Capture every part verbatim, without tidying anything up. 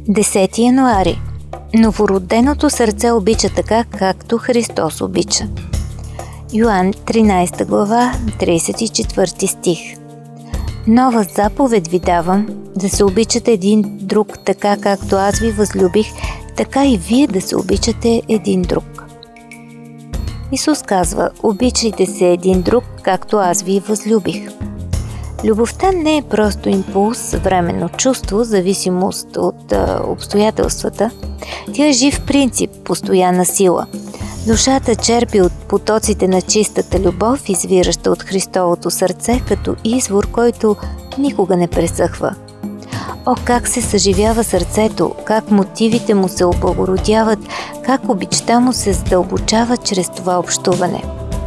десети януари. Новороденото сърце обича така, както Христос обича. Йоан тринадесета глава, тридесет и четвърти стих. Нова заповед ви давам, да се обичате един друг така, както аз ви възлюбих, така и вие да се обичате един друг. Исус казва: обичайте се един друг, както аз ви възлюбих. Любовта не е просто импулс, временно чувство, зависимост от а, обстоятелствата. Тя е жив принцип, постоянна сила. Душата черпи от потоците на чистата любов, извираща от Христовото сърце, като извор, който никога не пресъхва. О, как се съживява сърцето, как мотивите му се облагородяват, как обичта му се задълбочава чрез това общуване.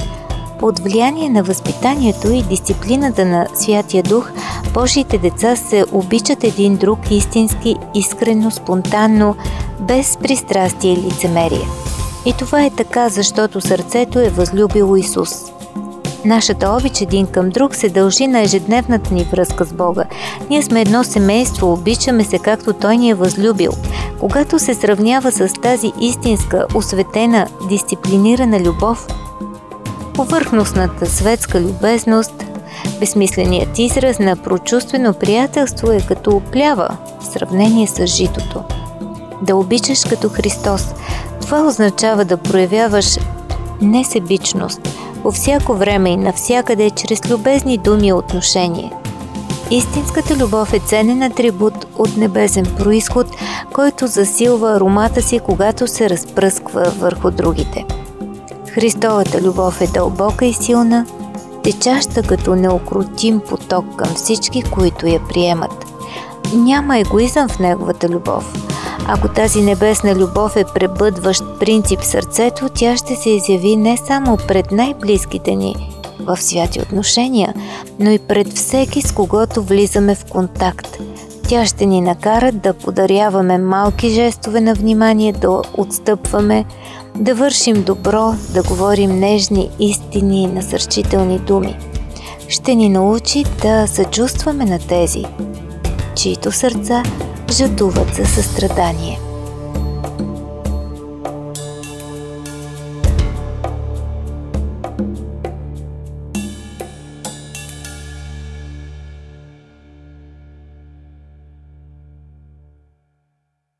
Под влияние на възпитанието и дисциплината на Святия Дух, Божиите деца се обичат един друг истински, искрено, спонтанно, без пристрастие и лицемерие. И това е така, защото сърцето е възлюбило Исус. Нашата обич един към друг се дължи на ежедневната ни връзка с Бога. Ние сме едно семейство, обичаме се както Той ни е възлюбил. Когато се сравнява с тази истинска, осветена, дисциплинирана любов, повърхностната светска любезност, безсмисленият израз на прочувствено приятелство е като оплява в сравнение с житото. Да обичаш като Христос, това означава да проявяваш несебичност по всяко време и навсякъде чрез любезни думи и отношения. Истинската любов е ценен атрибут от небесен произход, който засилва аромата си, когато се разпръсква върху другите. Христовата любов е дълбока и силна, течаща като неукротим поток към всички, които я приемат. Няма егоизъм в неговата любов. Ако тази небесна любов е пребъдващ принцип в сърцето, тя ще се изяви не само пред най-близките ни в святи отношения, но и пред всеки, с когото влизаме в контакт. Тя ще ни накара да подаряваме малки жестове на внимание, да отстъпваме, да вършим добро, да говорим нежни, истини и насърчителни думи. Ще ни научи да съчувстваме на тези, чието сърца жадуват за състрадание.